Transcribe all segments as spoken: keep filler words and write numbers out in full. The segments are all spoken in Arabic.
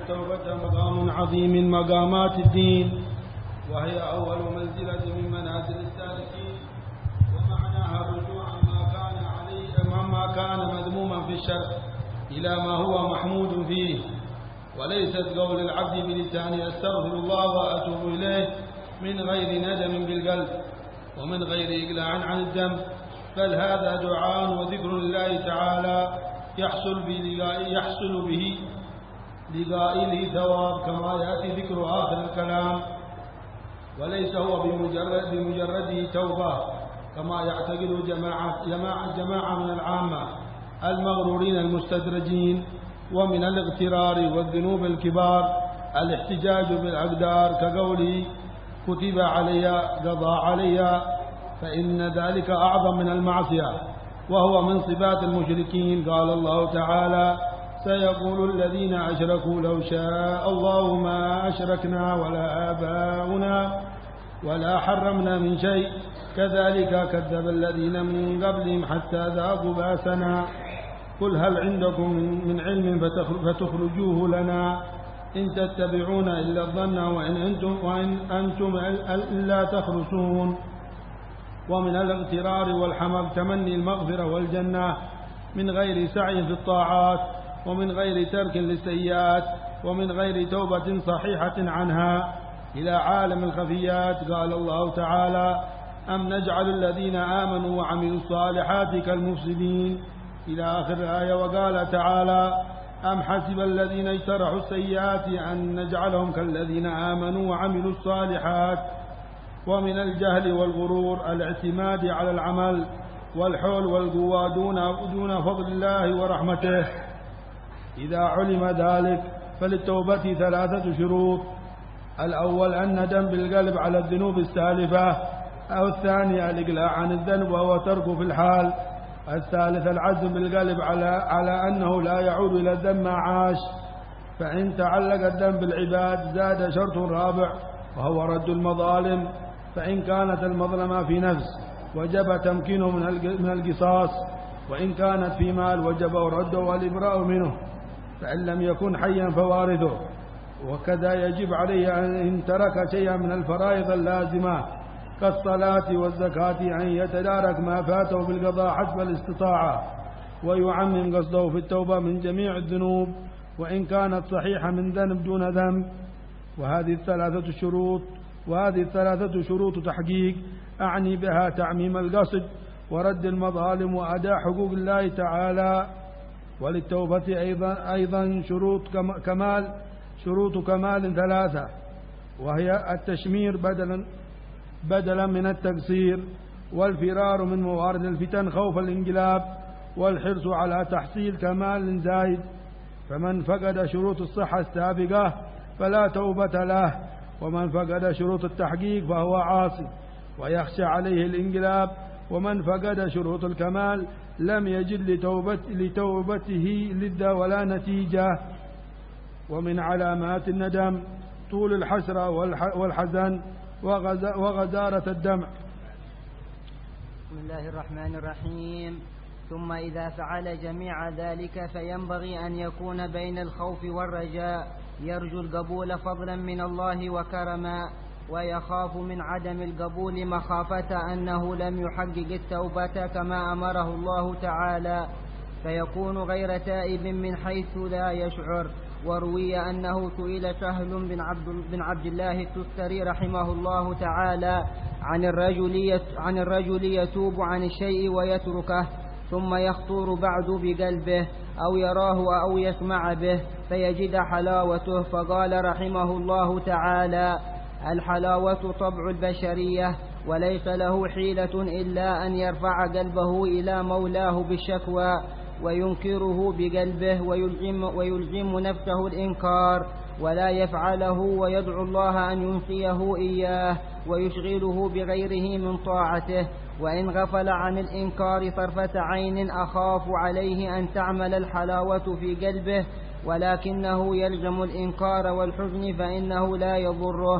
التوبة مقام عظيم من مقامات الدين، وهي أول منزلة من منازل السالكين، ومعناها الرجوع عما كان عليه مما كان مذموما في الشرع إلى ما هو محمود فيه، وليست قول العبد بلسانه أستغفر الله وأتوب إليه من غير ندم بالقلب ومن غير إقلاع عن الذنب، بل هذا دعاء وذكر لله تعالى يحصل يحصل به لقائله ثواب، كما يأتي ذكر آخر الكلام، وليس هو بمجرد بمجرده توبة كما يعتقد جماعة, جماعة, جماعة من العامة المغرورين المستدرجين. ومن الاغترار والذنوب الكبار الاحتجاج بالأقدار، كقوله كتب علي قضى علي، فإن ذلك أعظم من المعصية، وهو من صفات المشركين. قال الله تعالى سيقول الذين أشركوا لو شاء الله ما أشركنا ولا آباؤنا ولا حرمنا من شيء كذلك كذب الذين من قبلهم حتى ذاقوا بأسنا قل هل عندكم من علم فتخرجوه لنا إن تتبعون إلا الظن وإن أنتم, وإن أنتم إلا تخرصون. ومن الاغترار والحمق تمني المغفرة والجنة من غير سعي في الطاعات، ومن غير ترك للسيئات، ومن غير توبة صحيحة عنها إلى عالم الخفيات. قال الله تعالى أم نجعل الذين آمنوا وعملوا الصالحات كالمفسدين إلى آخر الآية. وقال تعالى أم حسب الذين اجترحوا السيئات أن نجعلهم كالذين آمنوا وعملوا الصالحات. ومن الجهل والغرور الاعتماد على العمل والحول والقوة دون, دون فضل الله ورحمته. إذا علم ذلك فللتوبة ثلاثة شروط: الأول الندم بالقلب على الذنوب السالفة، أو الثاني الإقلاع عن الذنب وهو تركه في الحال، الثالث العزم بالقلب على, على أنه لا يعود إلى الذنب ما عاش. فإن تعلق الذنب بالعباد زاد شرط رابع وهو رد المظالم، فإن كانت المظلمة في نفس وجب تمكينه من القصاص، وإن كانت في مال وجب رده والإبراء منه، فإن لم يكن حيا فوارثه. وكذا يجب عليه أن ترك شيئا من الفرائض اللازمة كالصلاة والزكاة أن يتدارك ما فاته بالقضاء حسب الاستطاعة، ويعمم قصده في التوبة من جميع الذنوب وإن كانت صحيحة من ذنب دون ذنب. وهذه الثلاثة شروط وهذه الثلاثة شروط تحقيق، أعني بها تعميم القصد ورد المظالم وأداء حقوق الله تعالى. وللتوبة أيضا, أيضا شروط كمال شروط كمال ثلاثة، وهي التشمير بدلا بدلا من التقصير، والفرار من موارد الفتن خوف الانقلاب، والحرص على تحصيل كمال زائد. فمن فقد شروط الصحة السابقة فلا توبة له، ومن فقد شروط التحقيق فهو عاصي ويخشى عليه الانقلاب، ومن فقد شروط الكمال لم يجد لتوبت لتوبته لذة ولا نتيجة. ومن علامات الندم طول الحسرة والحزن وغزارة الدمع. بسم الله الرحمن الرحيم. ثم إذا فعل جميع ذلك فينبغي أن يكون بين الخوف والرجاء، يرجو القبول فضلا من الله وكرما، ويخاف من عدم القبول مخافة أنه لم يحقق التوبة كما أمره الله تعالى، فيكون غير تائب من حيث لا يشعر. وروي أنه سئل سهل بن عبد, بن عبد الله التستري رحمه الله تعالى عن الرجل, عن الرجل يتوب عن الشيء ويتركه ثم يخطر بعد بقلبه أو يراه أو يسمع به فيجد حلاوته، فقال رحمه الله تعالى الحلاوة طبع البشرية، وليس له حيلة إلا أن يرفع قلبه إلى مولاه بالشكوى وينكره بقلبه ويلزم, ويلزم نفسه الإنكار ولا يفعله، ويدعو الله أن ينسيه إياه ويشغله بغيره من طاعته. وإن غفل عن الإنكار طرفة عين أخاف عليه أن تعمل الحلاوة في قلبه، ولكنه يلزم الإنكار والحزن فإنه لا يضره.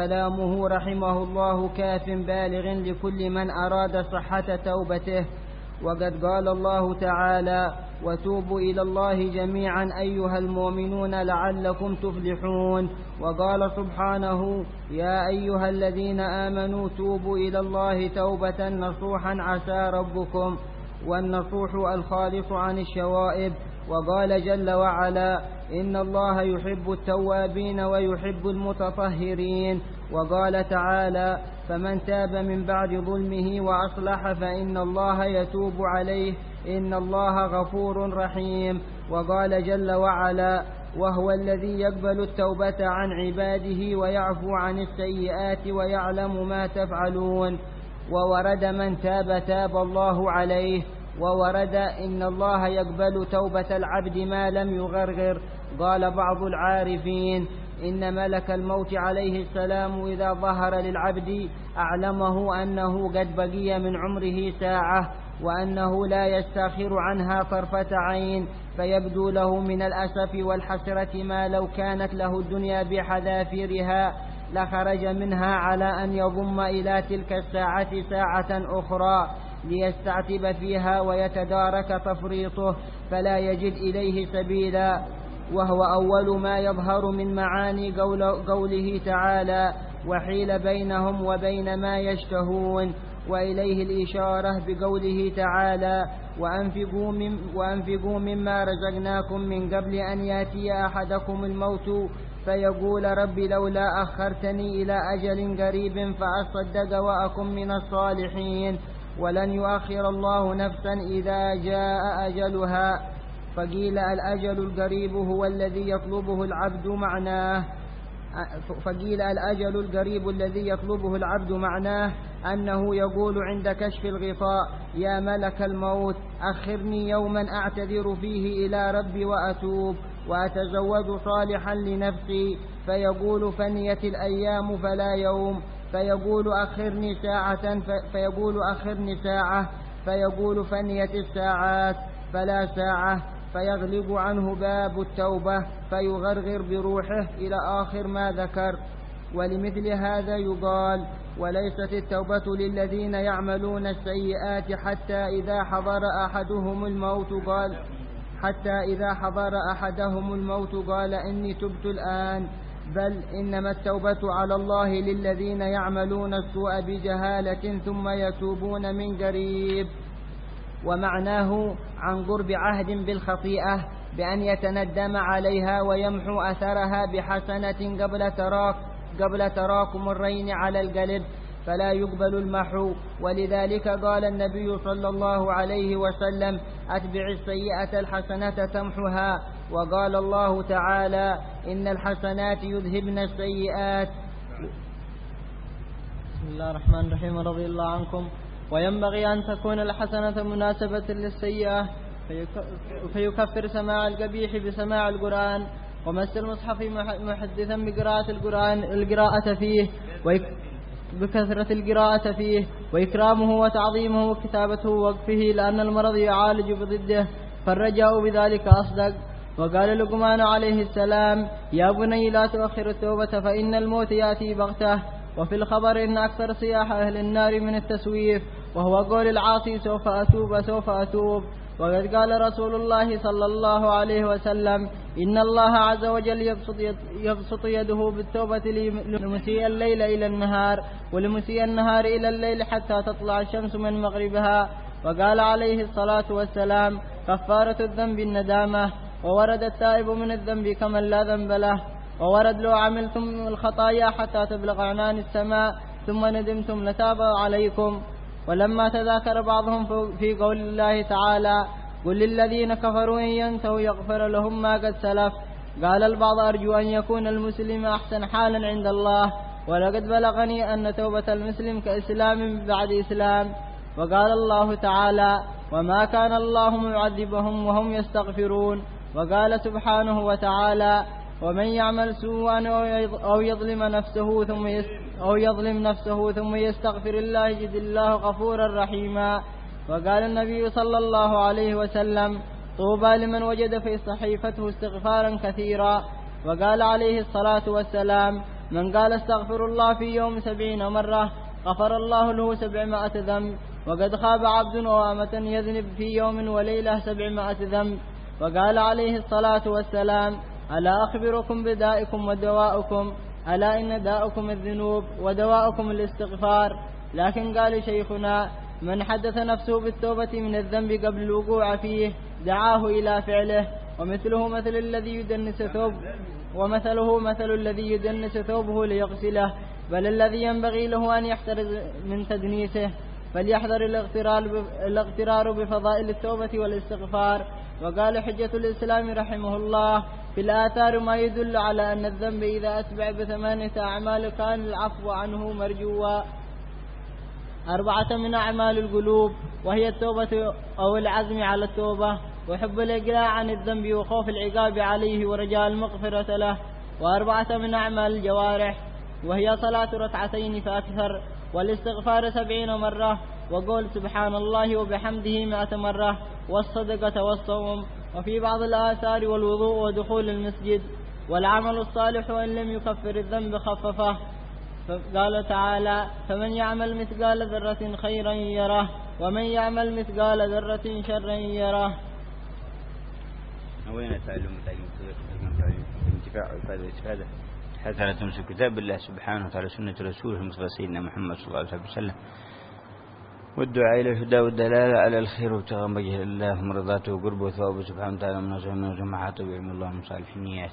وكلامه رحمه الله كاف بالغ لكل من أراد صحة توبته. وقد قال الله تعالى: وتوبوا إلى الله جميعا أيها المؤمنون لعلكم تفلحون. وقال سبحانه: يا أيها الذين آمنوا توبوا إلى الله توبة نصوحا عسى ربكم، والنصوح الخالص عن الشوائب. وقال جل وعلا: إن الله يحب التوابين ويحب المتطهرين. وقال تعالى: فمن تاب من بعد ظلمه وأصلح فإن الله يتوب عليه إن الله غفور رحيم. وقال جل وعلا: وهو الذي يقبل التوبة عن عباده ويعفو عن السيئات ويعلم ما تفعلون. وورد: من تاب تاب الله عليه. وورد: إن الله يقبل توبة العبد ما لم يغرغر. قال بعض العارفين: إن ملك الموت عليه السلام إذا ظهر للعبد أعلمه أنه قد بقي من عمره ساعة، وأنه لا يستأخر عنها طرفة عين، فيبدو له من الأسف والحسرة ما لو كانت له الدنيا بحذافيرها لخرج منها على أن يضم إلى تلك الساعة ساعة أخرى ليستعتب فيها ويتدارك تفريطه فلا يجد إليه سبيلا. وهو أول ما يظهر من معاني قول قوله تعالى: وحيل بينهم وبين ما يشتهون. وإليه الإشارة بقوله تعالى: وأنفقوا, من وأنفقوا مما رزقناكم من قبل أن يأتي أحدكم الموت فيقول رب لولا أخرتني إلى أجل قريب فأصدق وأكن من الصالحين. ولن يؤخر الله نفسا إذا جاء أجلها. فقيل: الأجل القريب هو الذي يطلبه العبد معناه فقيل الأجل القريب الذي يطلبه العبد معناه أنه يقول عند كشف الغطاء: يا ملك الموت أخرني يوما أعتذر فيه إلى ربي وأتوب وأتزود صالحا لنفسي، فيقول: فنيت الأيام فلا يوم، فيقول: أخرني ساعة فيقول أخرني ساعة فيقول: فنيت الساعات فلا ساعة، فيغلق عنه باب التوبة فيغرغر بروحه إلى آخر ما ذكر. ولمثل هذا يقال: وليست التوبة للذين يعملون السيئات حتى إذا حضر أحدهم الموت قال حتى إذا حضر أحدهم الموت قال إني تبت الآن، بل إنما التوبة على الله للذين يعملون السوء بجهالة ثم يتوبون من قريب. ومعناه عن قرب عهد بالخطيئة بأن يتندم عليها ويمحو أثرها بحسنة قبل تراك قبل تراكم الرين على القلب فلا يقبل المحو. ولذلك قال النبي صلى الله عليه وسلم: أتبع السيئة الحسنة تمحها. وقال الله تعالى: إن الحسنات يذهبن السيئات. بسم الله الرحمن الرحيم. رضي الله عنكم. وينبغي أن تكون الحسنة مناسبة للسيئة فيكفر سماع القبيح بسماع القرآن، ومس المصحف محدثا بقراءة القرآن القراءة فيه بكثرة القراءة فيه وإكرامه وتعظيمه وكتابته ووقفه، لأن المرض يعالج بضده فالرجاء بذلك أصدق. وقال لقمان عليه السلام: يا بني لا تؤخر التوبة فإن الموت يأتي بغته. وفي الخبر إن أكثر صياح أهل النار من التسويف، وهو قول العاصي: سوف أتوب سوف أتوب. وقد قال رسول الله صلى الله عليه وسلم: إن الله عز وجل يبسط, يد يبسط يده بالتوبة لمسيء الليل إلى النهار ولمسيء النهار إلى الليل حتى تطلع الشمس من مغربها. وقال عليه الصلاة والسلام: كفارة الذنب الندامة. وورد: التائب من الذنب كمن لا ذنب له. وورد: لو عملتم الخطايا حتى تبلغ عنان السماء ثم ندمتم لتاب عليكم. ولما تذاكر بعضهم في قول الله تعالى: قل للذين كفروا إن ينتهوا يغفر لهم ما قد سلف، قال البعض: أرجو أن يكون المسلم أحسن حالا عند الله، ولقد بلغني أن توبة المسلم كإسلام بعد إسلام. وقال الله تعالى: وما كان الله معذبهم وهم يستغفرون. وقال سبحانه وتعالى: ومن يعمل سوءا أو يظلم نفسه ثم أو يظلم نفسه ثم يستغفر الله يجد الله غفورا رحيما. وقال النبي صلى الله عليه وسلم: طوبى لمن وجد في صحيفته استغفارا كثيرا. وقال عليه الصلاة والسلام: من قال استغفر الله في يوم سبعين مرة غفر الله له سبعمائة ذنب. وقد خاب عبد وامة يذنب في يوم وليلة سبعمائة ذنب. وقال عليه الصلاة والسلام: ألا أخبركم بدائكم ودواءكم؟ ألا إن داءكم الذنوب ودواءكم الاستغفار. لكن قال شيخنا: من حدث نفسه بالتوبة من الذنب قبل الوقوع فيه دعاه إلى فعله، ومثله مثل الذي يدنس ثوب ومثله مثل الذي يدنس ثوبه ليغسله، بل الذي ينبغي له أن يحترز من تدنيسه، فليحذر الاغترار بفضائل التوبة والاستغفار. وقال حجة الإسلام رحمه الله: في الآثار ما يدل على أن الذنب إذا أتبع بثمانية أعمال كان العفو عنه مرجوا. أربعة من أعمال القلوب، وهي التوبة أو العزم على التوبة، وحب الإقلاع عن الذنب وخوف العقاب عليه ورجاء المغفرة له. وأربعة من أعمال الجوارح، وهي صلاة ركعتين فأكثر، والاستغفار سبعين مرة، وقول سبحان الله وبحمده مئة مرة، والصدقة والصوم، وفي بعض الآثار والوضوء ودخول المسجد. والعمل الصالح وإن لم يكفر الذنب خففه. قال تعالى: فمن يعمل مثقال ذرة خيرا يره، ومن يعمل مثقال ذرة شرا يره. وين تعلم تعلم الانتفاع والفائدة والاستفادة حتى تمسك كتاب الله سبحانه وتعالى سنة رسوله المصطفى سيدنا محمد صلى الله عليه وسلم، والدعاء إلى الهدى والدلالة على الخير وابتغاء وجه الله مرضاته وقربه وثوابه سبحانه وتعالى من نصر من جماعته بعلم الله من صالح النيات.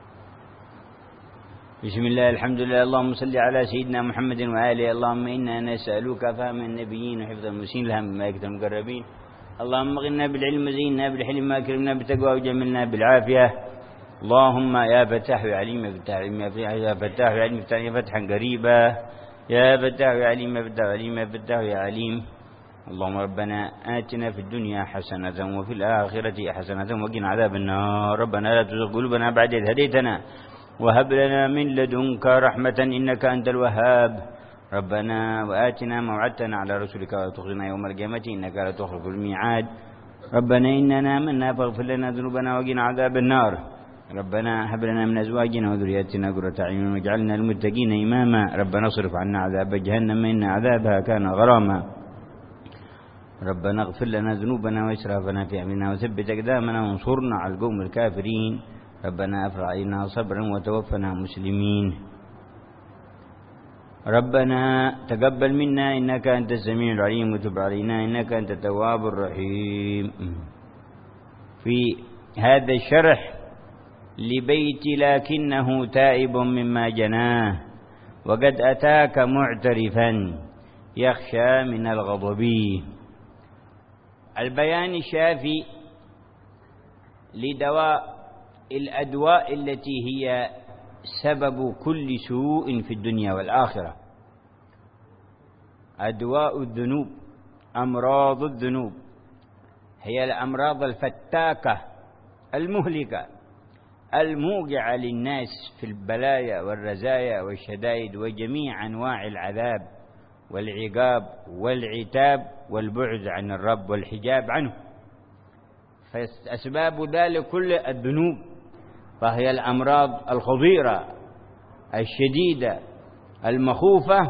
بسم الله الحمد لله. اللهم صل على سيدنا محمد وآله. اللهم إنا نسألك فهم النبيين وحفظ المرسلين لهم بملائكة المقربين. اللهم غننا بالعلم وزينا بالحلم وأكرمنا بالتقوى وجملنا بالعافية. اللهم يا فتاح يا عليم يا فتاح يا فتاح يا عليم يا فتحا قريبا يا فتاح يا عليم يا فتاح يا عليم يا فتاح يا عليم. اللهم ربنا آتنا في الدنيا حسنة وفي الآخرة حسنة وقنا عذاب النار. ربنا لا تزغ قلوبنا بعد إذ هديتنا وهب لنا من لدنك رحمة إنك أنت الوهاب. ربنا وآتنا ما وعدتنا على رسلك ولا تخزنا يوم القيامة إنك لا تخلف الميعاد. ربنا إننا آمنا فاغفر لنا ذنوبنا وقنا عذاب النار. ربنا هب لنا من أزواجنا وذرياتنا قرة أعين واجعلنا للمتقين إماما. ربنا اصرف عنا عذاب جهنم إن عذابها كان غراما. ربنا اغفر لنا ذنوبنا وإسرافنا في أمرنا وثبت أقدامنا وانصرنا على القوم الكافرين. ربنا أفرغ علينا صبرا وتوفنا مسلمين. ربنا تقبل منا إنك أنت السميع العليم وتب علينا إنك أنت التواب الرحيم. في هذا الشرح لبيت لكنه تائب مما جناه وقد أتاك معترفا يخشى من الغضب. البيان الشافي لدواء الأدواء التي هي سبب كل سوء في الدنيا والآخرة. أدواء الذنوب، أمراض الذنوب، هي الأمراض الفتاكة المهلكة الموقعة للناس في البلايا والرزايا والشدائد وجميع أنواع العذاب والعقاب والعتاب والبعد عن الرب والحجاب عنه. فأسباب ذلك كل الذنوب، فهي الأمراض الخطيرة الشديدة المخوفة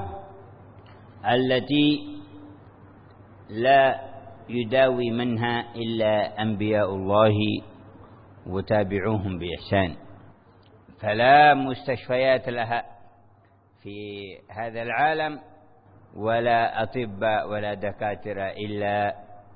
التي لا يداوي منها إلا أنبياء الله وتابعوهم بإحسان. فلا مستشفيات لها في هذا العالم ولا أطباء ولا دكاترة إلا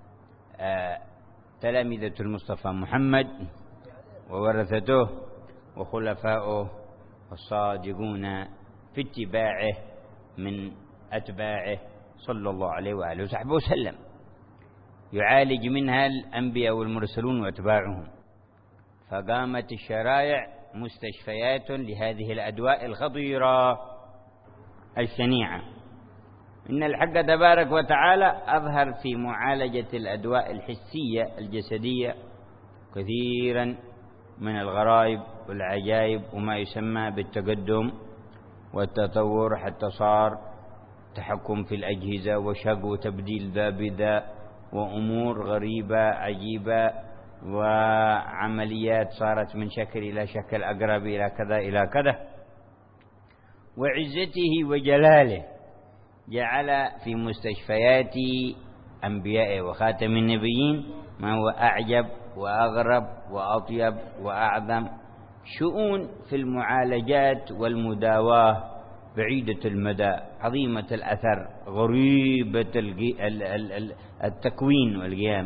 تلامذة المصطفى محمد وورثته وخلفاؤه الصادقون في اتباعه من أتباعه صلى الله عليه وآله وصحبه وسلم، يعالج منها الأنبياء والمرسلون وأتباعهم. فقامت الشرائع مستشفيات لهذه الأدواء الخطيرة الشنيعة. إن الحق تبارك وتعالى أظهر في معالجة الأدواء الحسية الجسدية كثيرا من الغرائب والعجائب وما يسمى بالتقدم والتطور، حتى صار تحكم في الأجهزة وشق وتبديل ذا بذا وأمور غريبة عجيبة وعمليات صارت من شكل إلى شكل أقرب إلى كذا إلى كذا. وعزته وجلاله جعل في مستشفيات أنبيائه وخاتم النبيين ما هو أعجب وأغرب وأطيب وأعظم شؤون في المعالجات والمداواة بعيدة المدى عظيمة الأثر غريبة التكوين والقيام.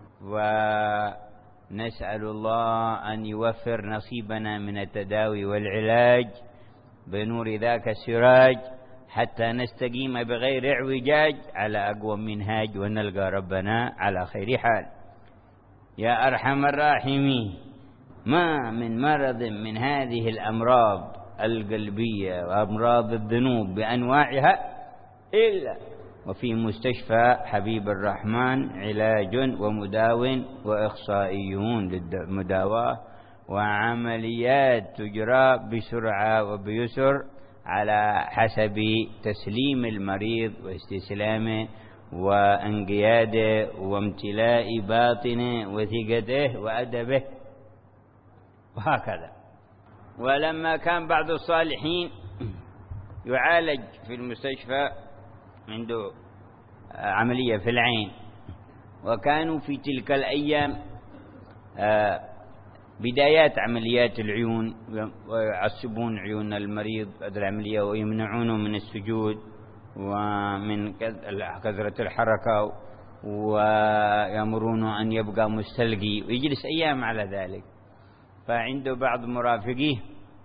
ونسأل الله أن يوفر نصيبنا من التداوي والعلاج بنور ذاك السراج حتى نستقيم بغير اعوجاج على أقوى منهاج ونلقى ربنا على خير حال. يا أرحم الراحمين، ما من مرض من هذه الأمراض القلبية وأمراض الذنوب بأنواعها إلا وفي مستشفى حبيب الرحمن علاج ومداو وإخصائيون للمداواة وعمليات تجرى بسرعة وبيسر على حسب تسليم المريض واستسلامه وانقياده وامتلاء باطنه وثقته وأدبه وهكذا. ولما كان بعض الصالحين يعالج في المستشفى عنده عملية في العين، وكانوا في تلك الأيام بدايات عمليات العيون ويعصبون عيون المريض بعد العملية ويمنعونه من السجود ومن كثرة الحركة ويأمرونه أن يبقى مستلقي ويجلس أيام على ذلك. فعنده بعض مرافقيه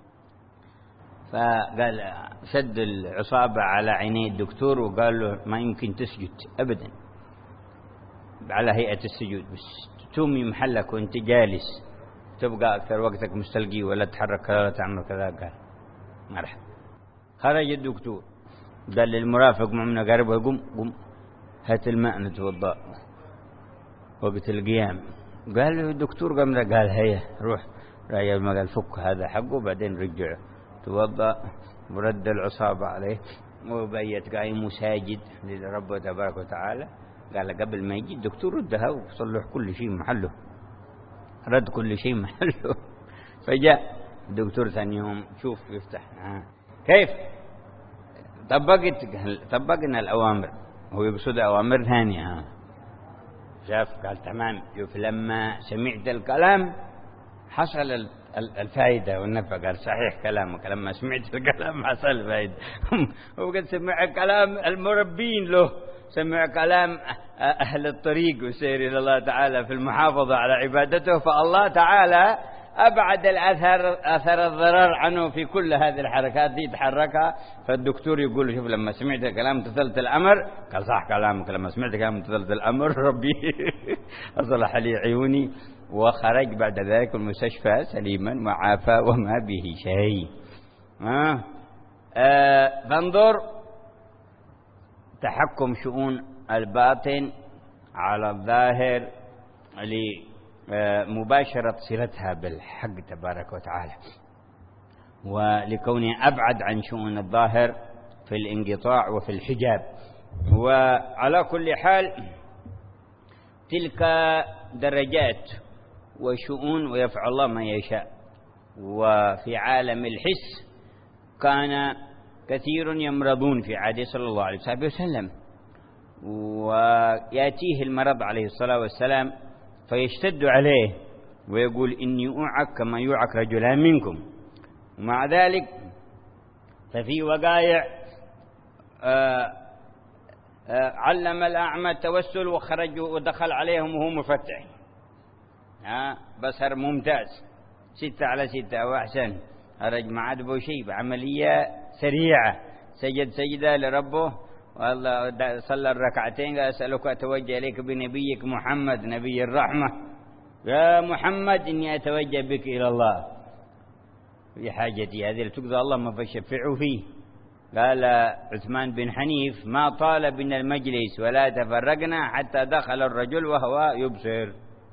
فقال شد العصابة على عيني الدكتور وقال له ما يمكن تسجد أبدا على هيئة السجود، بس تومي محلك وانت جالس تبقى أكثر وقتك مستلقي ولا تحرك ولا تعمل كذا. قال مرحبا. خرج الدكتور قال للمرافق معنا قرب قم قم هات الماء نتوضأ وقت القيام. قال له الدكتور قام قال هيا روح راي الماء، قال فك هذا حقه بعدين رجعه توضأ ورد العصابة عليه وبيت قايم وساجد لربه تبارك وتعالى. قال قبل ما يجي الدكتور ردها وصلح كل شيء محله، رد كل شيء محله. فجاء الدكتور ثاني يوم شوف يفتح آه. كيف طبقت طبقنا الأوامر، هو يقصد أوامر ثانية ها. شاف قال تمام. شوف لما سمعت الكلام حصل الفائدة والنفع. قال صحيح كلامك، لما سمعت الكلام حصل الفائدة. وقد سمع كلام المربين له، سمع كلام أهل الطريق وسير إلى الله تعالى في المحافظة على عبادته، فالله تعالى أبعد الأثر أثر الضرر عنه في كل هذه الحركات دي تحركها. فالدكتور يقول شوف لما سمعت كلام امتثلت الأمر. قال صح كلامك، لما سمعت كلام امتثلت الأمر ربي أصلح لي عيوني. وخرج بعد ذلك المستشفى سليما وعافى وما به شيء. آه. آه. فانظر تحكم شؤون الباطن على الظاهر لمباشرة صلتها بالحق تبارك وتعالى، ولكونه أبعد عن شؤون الظاهر في الانقطاع وفي الحجاب. وعلى كل حال تلك درجات وشؤون ويفعل الله ما يشاء. وفي عالم الحس كان كثير يمرضون في عهده صلى الله عليه وسلم، ويأتيه المرض عليه الصلاة والسلام فيشتد عليه ويقول إني أوعك كما يوعك رجلان منكم. ومع ذلك ففي وقائع آآ آآ علم الأعمى التوسل وخرج ودخل عليهم وهو مفتح ها بصر ممتاز ستة على ستة وأحسن. خرج مع أدبه شيء عملية سريعة، سجد سجدة لربه والله صلى الركعتين. قال أسألك أتوجه إليك بنبيك محمد نبي الرحمة، يا محمد إني أتوجه بك إلى الله في حاجتي هذه تقضى اللهم فشفعه فيه. قال عثمان بن حنيف ما طال بنا المجلس ولا تفرقنا حتى دخل الرجل وهو يبصر.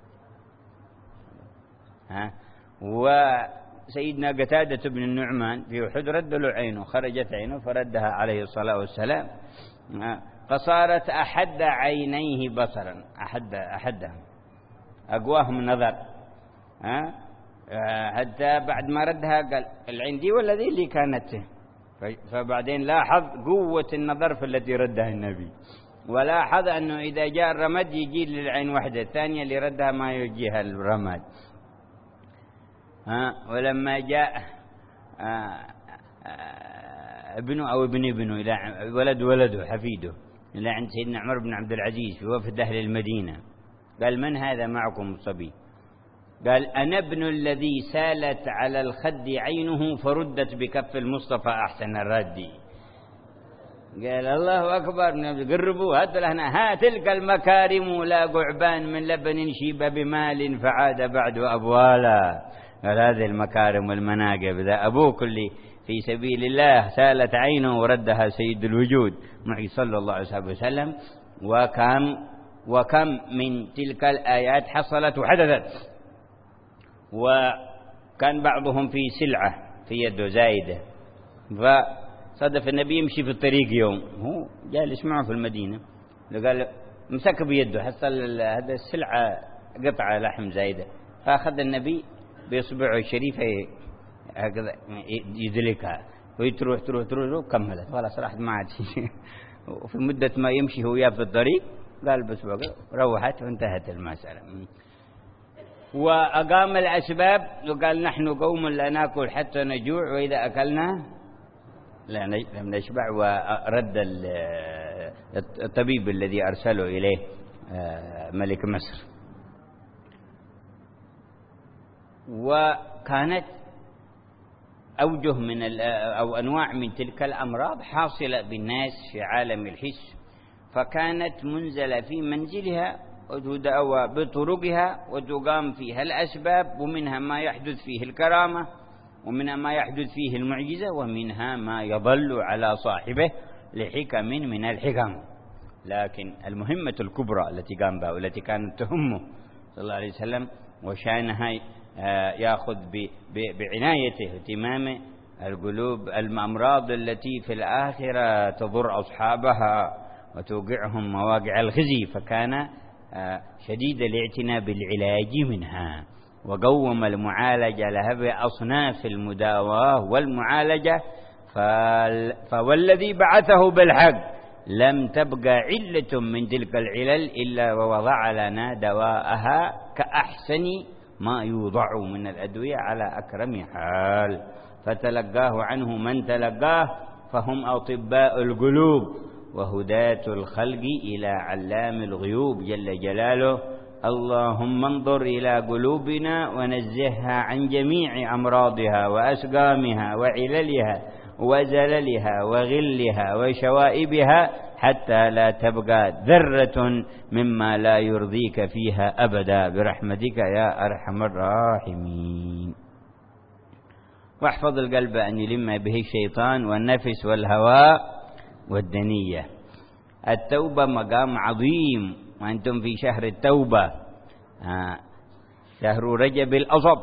ها وسيدنا قتادة بن النعمان في أحد رد له عينه، خرجت عينه فردها عليه الصلاة والسلام فصارت أحد عينيه بصرا، أحد أحدهم أقواهم نظر. ها حتى بعد ما ردها قال العين دي والذي اللي كانت، فبعدين لاحظ قوة النظر في التي ردها النبي ولاحظ أنه إذا جاء الرمد يجي للعين واحدة، الثانية اللي ردها ما يوجهها الرمد. ها ولما جاء ابنه أو ابن ابنه إلى ولد ولده حفيده إلى عند سيدنا عمر بن عبد العزيز في وفد أهل المدينة، قال: من هذا معكم الصبي؟ قال: أنا ابن الذي سالت على الخد عينه فردت بكف المصطفى أحسن الرد. قال: الله أكبر، قربوا هات لهنا، ها تلك المكارم لا قعبان من لبن شيب بمال فعاد بعد أبوالا. قال: هذه المكارم والمناقب ذا أبوك اللي في سبيل الله سالت عينه وردها سيد الوجود معي صلى الله عليه وسلم. وكم وكم من تلك الآيات حصلت وحدثت. وكان بعضهم في سلعة في يده زايدة، فصدف النبي يمشي في الطريق يوم، هو جالس معه في المدينة، قال مسك بيده حصل هذا السلعة قطعة لحم زايدة، فأخذ النبي بإصبعه الشريفة هكذا يدلكها ويتروح تروح تروح كملت خلاص راحت ما عاد شيء. وفي مدة ما يمشي هو في الطريق قال بس بقى روحت وانتهت المسألة. وأقام الأسباب وقال: نحن قوم لا نأكل حتى نجوع، وإذا أكلنا لم نشبع. ورد الطبيب الذي أرسله إليه ملك مصر. وكانت أوجه من أو أنواع من تلك الأمراض حاصلة بالناس في عالم الحس، فكانت منزلة في منزلها وتداوى بطرقها وتقام فيها الأسباب، ومنها ما يحدث فيه الكرامة، ومنها ما يحدث فيه المعجزة، ومنها ما يضل على صاحبه لحكم من الحكم. لكن المهمة الكبرى التي قام بها والتي كانت تهمه صلى الله عليه وسلم وشانها يأخذ بعنايته اهتمامه القلوب، الأمراض التي في الآخرة تضر أصحابها وتوقعهم مواقع الخزي، فكان شديد الاعتناء بالعلاج منها، وقوم المعالجة لها بأصناف المداواة والمعالجة. فوالذي بعثه بالحق لم تبقى علة من تلك العلل إلا ووضع لنا دواءها كأحسن ما يوضع من الأدوية على أكرم حال، فتلقاه عنه من تلقاه، فهم أطباء القلوب وهداة الخلق إلى علام الغيوب جل جلاله. اللهم انظر إلى قلوبنا ونزهها عن جميع أمراضها وأسقامها وعللها وزللها وغلها وشوائبها، حتى لا تبقى ذرة مما لا يرضيك فيها أبدا برحمتك يا أرحم الراحمين. واحفظ القلب أن يلم به الشيطان والنفس والهواء والدنية. التوبة مقام عظيم، وأنتم في شهر التوبة، آه شهر رجب الأصب،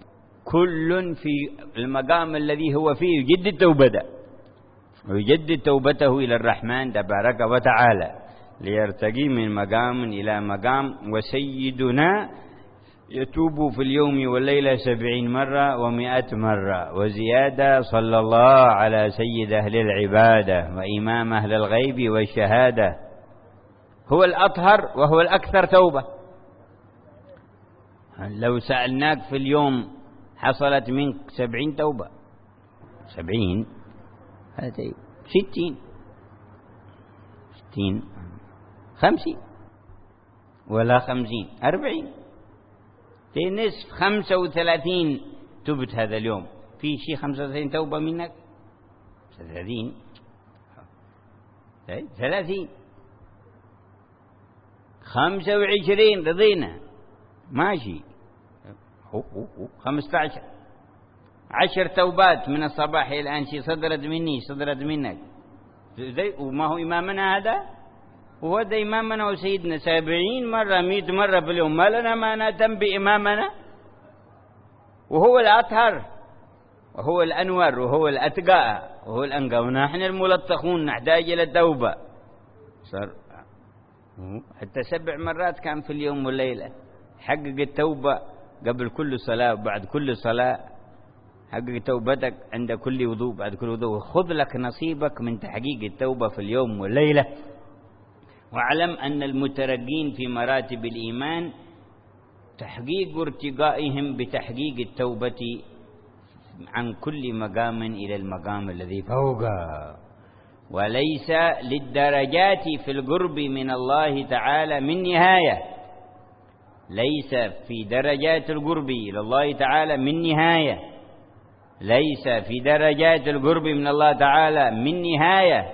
كل في المقام الذي هو فيه يجدد توبته ويجدد توبته إلى الرحمن تبارك وتعالى ليرتقي من مقام إلى مقام. وسيدنا يتوب في اليوم والليلة سبعين مرة ومئة مرة وزيادة، صلى الله على سيد أهل العبادة وإمام أهل الغيب والشهادة، هو الأطهر وهو الأكثر توبة. لو سألناك في اليوم حصلت منك سبعين توبة، سبعين هذه ستين ستين خمسين ولا خمسين أربعين نصف خمسة وثلاثين تبت هذا اليوم. في شيء خمسة وثلاثين توبة منك؟ ثلاثين ثلاثين خمسة وعشرين رضينا ماشي، خمسة عشر عشر توبات من الصباح إلى الآن شيء صدرت مني صدرت منك، وما هو إمامنا هذا؟ هو ده إمامنا وسيدنا سبعين مرة مئة مرة في اليوم، ما لنا ما نهتم بإمامنا؟ وهو الأطهر وهو الأنور وهو الأتقى وهو الأنقى، ونحن الملطخون نحتاج إلى التوبة. صار حتى سبع مرات كان في اليوم والليلة. حقق التوبة قبل كل صلاة وبعد كل صلاة، حقق توبتك عند كل وضوء بعد كل وضوء، خذ لك نصيبك من تحقيق التوبة في اليوم والليلة. واعلم أن المترقين في مراتب الإيمان تحقيق ارتقائهم بتحقيق التوبة عن كل مقام إلى المقام الذي فوقه، وليس للدرجات في القرب من الله تعالى من نهاية، ليس في درجات القرب إلى الله تعالى من نهاية، ليس في درجات القرب من الله تعالى من نهاية.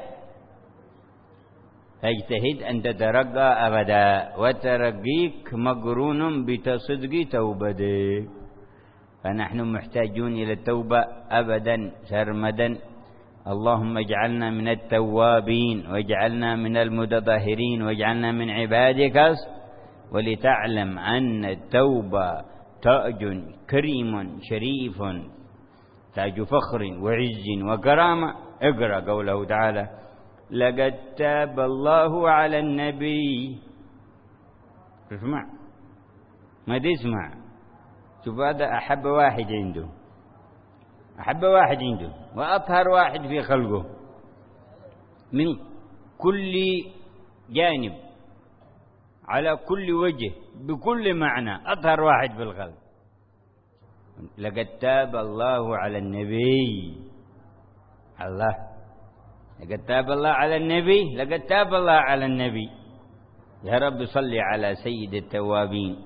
فاجتهد أن تترقى أبدا، وترقيك مقرون بتصدق توبتك. فنحن محتاجون إلى التوبة أبدا سرمدا. اللهم اجعلنا من التوابين، واجعلنا من المتطهرين، واجعلنا من عبادك. ولتعلم أن التوبة تاج كريم شريف، تاج فخر وعز وكرامة. اقرأ قوله تعالى: لقد تاب الله على النبي. اسمع، ما تسمع، شوف هذا أحب واحد عنده، أحب واحد عنده وأطهر واحد في خلقه من كل جانب، على كل وجه، بكل معنى، أطهر واحد في الخلق. لقد تاب الله على النبي. الله، لقد تاب الله على النبي، لقد تاب الله على النبي. يا رب صل على سيد التوابين.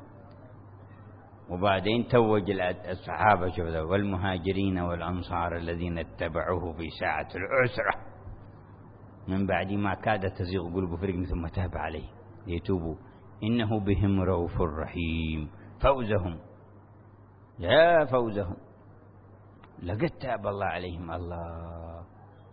وبعدين توج الصحابة والمهاجرين والأنصار الذين اتبعوه في ساعة العسرة من بعد ما كادت تزيغ قلوب فريق ثم تاب عليه ليتوبوا إنه بهم رؤوف رحيم. فوزهم، يا فوزهم، لقد تاب الله عليهم. الله،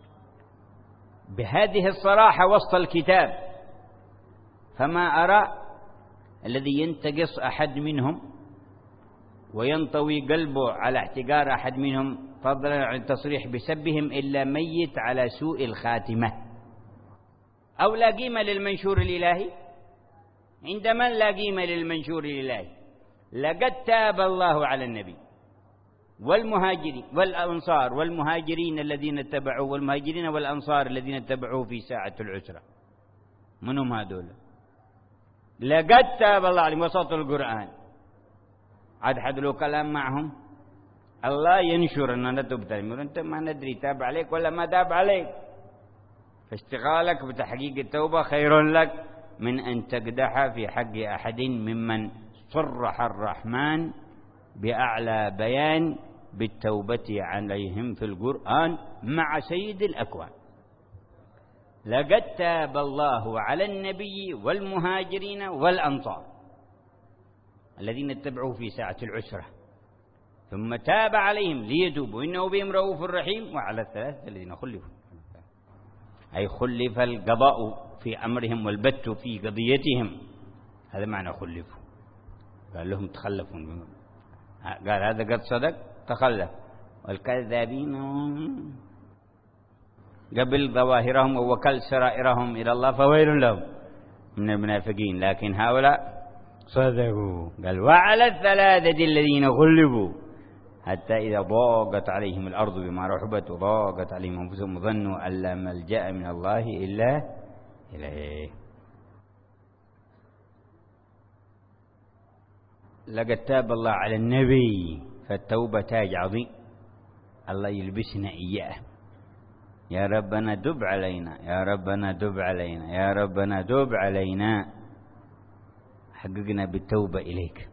بهذه الصراحة وسط الكتاب. فما أرى الذي ينتقص أحد منهم وينطوي قلبه على احتقار أحد منهم فضلا عن التصريح بسبهم إلا ميت على سوء الخاتمة، أو لا قيمة للمنشور الإلهي. عندما لا قيمة للمنشور الإلهي. لقد تاب الله على النبي والمهاجرين والأنصار والمهاجرين الذين اتبعوه والمهاجرين والأنصار الذين اتبعوه في ساعة العسرة. منهم هذول؟ لقد تاب الله عليهم. وسط القرآن عاد حد له كلام معهم. الله ينشر أننا تبت، أنت ما ندري تاب عليك ولا ما تاب عليك. فاشتغالك بتحقيق التوبة خير لك من أن تقدح في حق أحد ممن صرح الرحمن بأعلى بيان بالتوبة عليهم في القرآن مع سيد الأكوان. لقد تاب الله على النبي والمهاجرين والأنصار الذين اتبعوه في ساعة العسرة ثم تاب عليهم ليتوبوا إنه بهم رؤوف رحيم. وعلى الثلاثة الذين خلفوا، أي خلف القضاء في أمرهم والبت في قضيتهم. هذا معنى خلفوا. قال لهم تخلفوا، قال هذا قد صدق تخلف. والكذابين قبل ظواهرهم ووكل سرائرهم إلى الله فويل لهم من المنافقين. لكن هؤلاء صدقوا. قال وعلى الثلاثة الذين غلبوا حتى إذا ضاقت عليهم الأرض بما رحبت وضاقت عليهم أنفسهم وظنوا أن لا ملجأ من الله إلا إليه. لقد تاب الله على النبي. فالتوبة تاج عظيم الله يلبسنا إياه. يا ربنا دب علينا، يا ربنا دب علينا، يا ربنا دب علينا. حققنا بالتوبة إليك.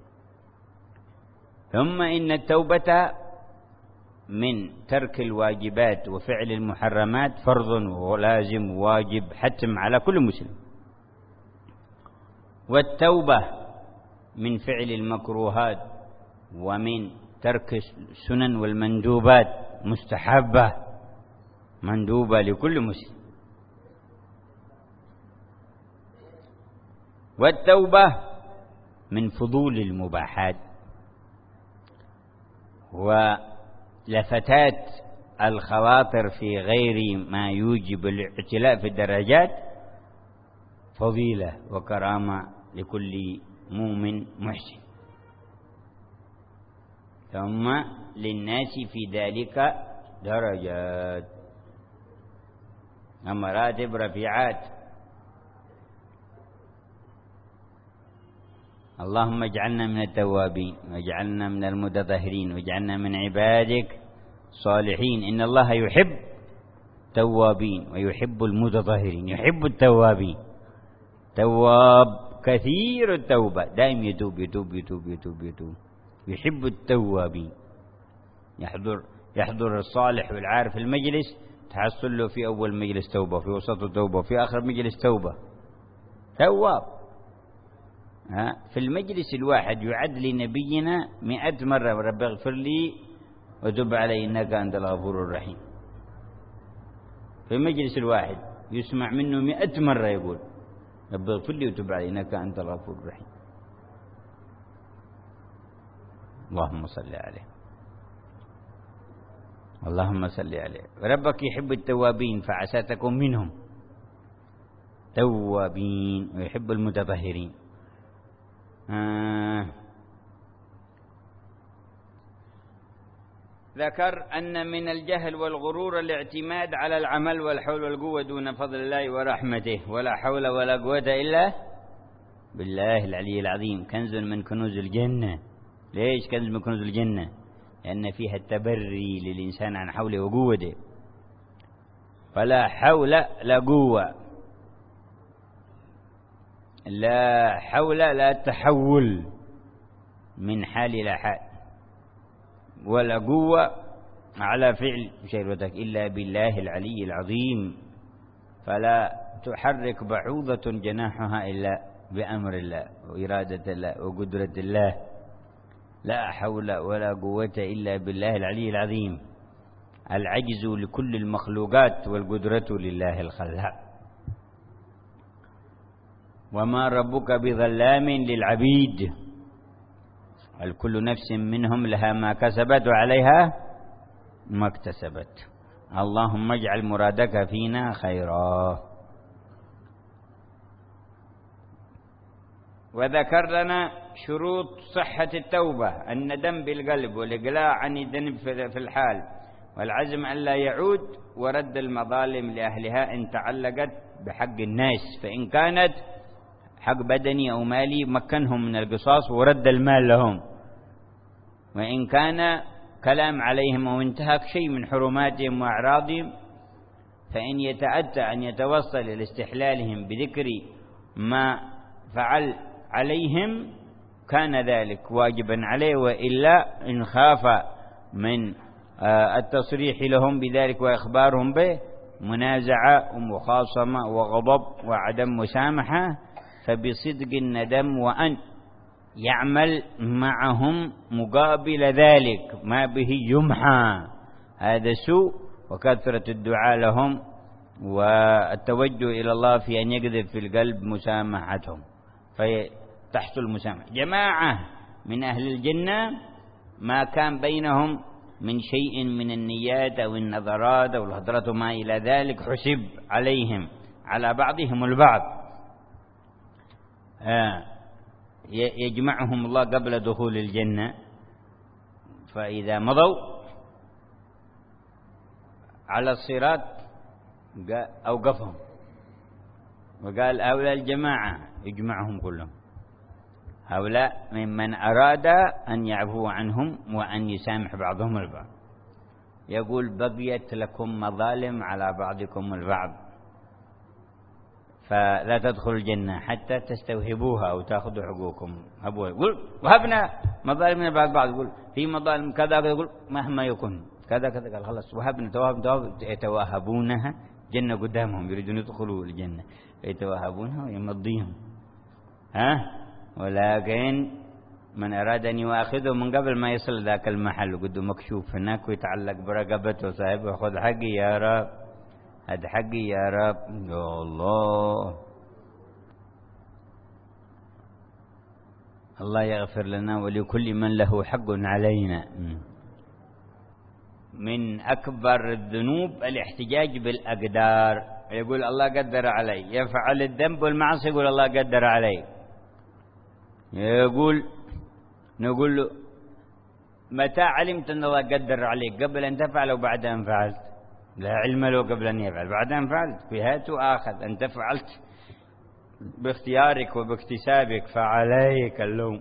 ثم إن التوبة من ترك الواجبات وفعل المحرمات فرض ولازم واجب حتم على كل مسلم. والتوبة من فعل المكروهات ومن ترك السنن والمندوبات مستحبة مندوبة لكل مسلم. والتوبة من فضول المباحات ولفتات الخواطر في غير ما يوجب الاعتلاء في الدرجات فضيلة وكرامة لكل مؤمن محسن. ثم للناس في ذلك درجات ومراتب رفيعات. اللهم اجعلنا من التوابين واجعلنا من المتطهرين واجعلنا من عبادك الصالحين. إن الله يحب التوابين ويحب المتطهرين. يحب التوابين، تواب كثير التوبة، دائم يتوب يتوب يتوب يتوب يتوب. يحب التوابين. يحضر يحضر الصالح والعارف المجلس، تحصل له في أول مجلس توبة، في وسط توبة، في آخر مجلس توبة. تواب. ها في المجلس الواحد يعد لنبينا مئة مرة رب اغفر لي وتب علي إنك أنت الغفور الرحيم. في المجلس الواحد يسمع منه مئة مرة يقول رب اغفر لي وتب علي إنك أنت الغفور الرحيم. اللهم صل عليه، اللهم صل عليه. ربك يحب التوابين فعسى تكون منهم توابين، ويحب المتطهرين. آه. ذكر أن من الجهل والغرور الاعتماد على العمل والحول والقوة دون فضل الله ورحمته، ولا حول ولا قوة إلا بالله العلي العظيم. كنز من كنوز الجنة. ليش كنز من كنوز الجنة؟ لأن فيها التبري للإنسان عن حوله وقوته. فلا حول لا قوة، لا حول لا تحول من حال إلى حال، ولا قوة على فعل شيء إلا بالله العلي العظيم. فلا تحرك بعوضة جناحها إلا بأمر الله وإرادة الله وقدرة الله. لا حول ولا قوة إلا بالله العلي العظيم. العجز لكل المخلوقات والقدرة لله الخلاق. وما ربك بظلام للعبيد. الكل نفس منهم لها ما كسبت وعليها ما اكتسبت. اللهم اجعل مرادك فينا خيرا. وذكر لنا شروط صحة التوبة: الندم بالقلب والإقلاع عن الذنب في الحال، والعزم أن لا يعود، ورد المظالم لأهلها إن تعلقت بحق الناس، فإن كانت حق بدني أو مالي مكنهم من القصاص ورد المال لهم، وإن كان كلام عليهم أو انتهك شيء من حرماتهم وأعراضهم، فإن يتأتى أن يتوصل إلى استحلالهم بذكر ما فعل عليهم كان ذلك واجبا عليه، وإلا إن خاف من التصريح لهم بذلك وإخبارهم به منازعة ومخاصمة وغضب وعدم مسامحة، فبصدق الندم وأن يعمل معهم مقابل ذلك ما به يمحى هذا سوء، وكثرة الدعاء لهم والتوجه إلى الله في أن يقذف في القلب مسامحتهم فتحصل المسامحة. جماعة من أهل الجنة ما كان بينهم من شيء من النيات أو النظرات أو الهدرات وما إلى ذلك حسب عليهم على بعضهم البعض، آه يجمعهم الله قبل دخول الجنة. فإذا مضوا على الصراط أوقفهم وقال هؤلاء الجماعة يجمعهم كلهم، هؤلاء ممن أراد أن يعفو عنهم وأن يسامح بعضهم البعض. يقول بقيت لكم مظالم على بعضكم البعض، فلا تدخلوا الجنة حتى تستوهبوها أو تأخذوا حقوقكم. أبوه يقول وهبنا مظالمنا بعض بعض، يقول في مظالم كذا، يقول مهما يكون كذا كذا، قال خلاص وهبنا توهب توهب يتوهبونها جنة قدامهم، يريدون يدخلوا الجنة يتوهبونها ويمضيهم. ها ولكن من أراد أن يؤاخذه من قبل ما يصل ذاك المحل وقده مكشوف هناك ويتعلق برقبته صاحبه، خذ حقي يا رب، هذا حقي يا رب. يا الله الله يغفر لنا ولكل من له حق علينا. من أكبر الذنوب الاحتجاج بالأقدار. يقول الله قدر علي، يفعل الذنب والمعصية يقول الله قدر علي. يقول نقول له متى علمت أن الله قدر عليك؟ قبل أن تفعل وبعد أن فعلت؟ لا علم له قبل أن يفعل، بعد أن فعلت في هات وآخذ. أنت فعلت باختيارك وباكتسابك فعليك اللوم.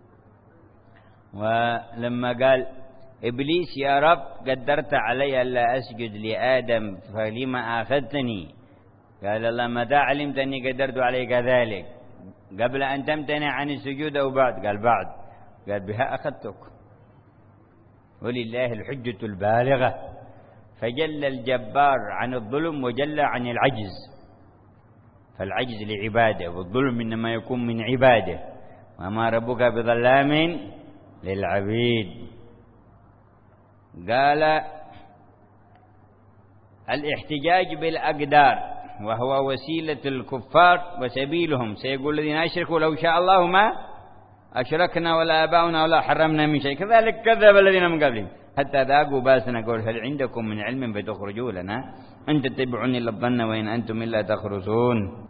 ولما قال إبليس يا رب قدرت علي ألا أسجد لآدم فلما أخذتني؟ قال الله متى علمت أني قدرت عليك ذلك؟ قبل أن تمتنع عن السجود أو بعد؟ قال بعد. قال بها أخذتك. ولله الحجة البالغة. فجل الجبار عن الظلم وجل عن العجز، فالعجز لعباده والظلم إنما يكون من عباده، وما ربك بظلام للعبيد. قال الاحتجاج بالأقدار وهو وسيلة الكفار وسبيلهم. سيقول الذين أشركوا لو شاء الله ما أشركنا ولا آباؤنا ولا حرمنا من شيء، كذلك كذب الذين من قبلهم حتى ذاقوا باسنا. قول هل عندكم من علم فتخرجوا لنا أن تتبعون إلا الظن وإن أنتم إلا تخرصون.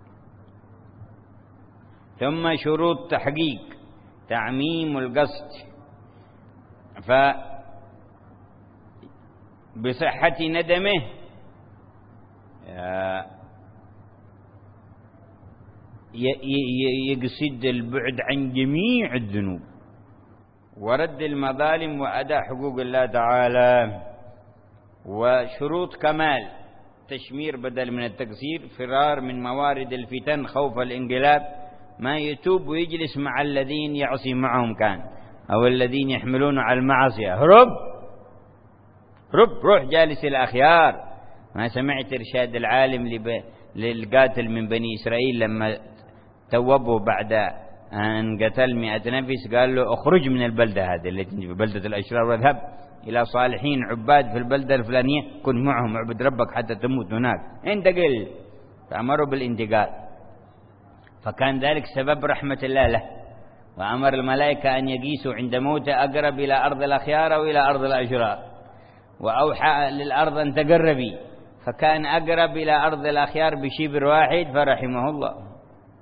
ثم شروط تحقيق تعميم القصد. فبصحة ندمه يقصد البعد عن جميع الذنوب ورد المظالم وأداء حقوق الله تعالى. وشروط كمال تشمير بدل من التقصير، فرار من موارد الفتن خوف الانقلاب، ما يتوب ويجلس مع الذين يعصي معهم كان أو الذين يحملون على المعصية. هرب رب روح جالس الأخيار. ما سمعت إرشاد العالم للقاتل من بني إسرائيل لما توبوا بعد أن قتل مئة نفس قال له اخرج من البلدة هذه التي في بلدة الأشرار واذهب إلى صالحين عباد في البلدة الفلانية كن معهم اعبد ربك حتى تموت هناك انتقل. فأمروا بالانتقال، فكان ذلك سبب رحمة الله له. وأمر الملائكة أن يقيسوا عند موته أقرب إلى أرض الأخيار أو إلى أرض الأشرار، وأوحى للأرض أن تقربي، فكان أقرب إلى أرض الأخيار بشبر واحد فرحمه الله.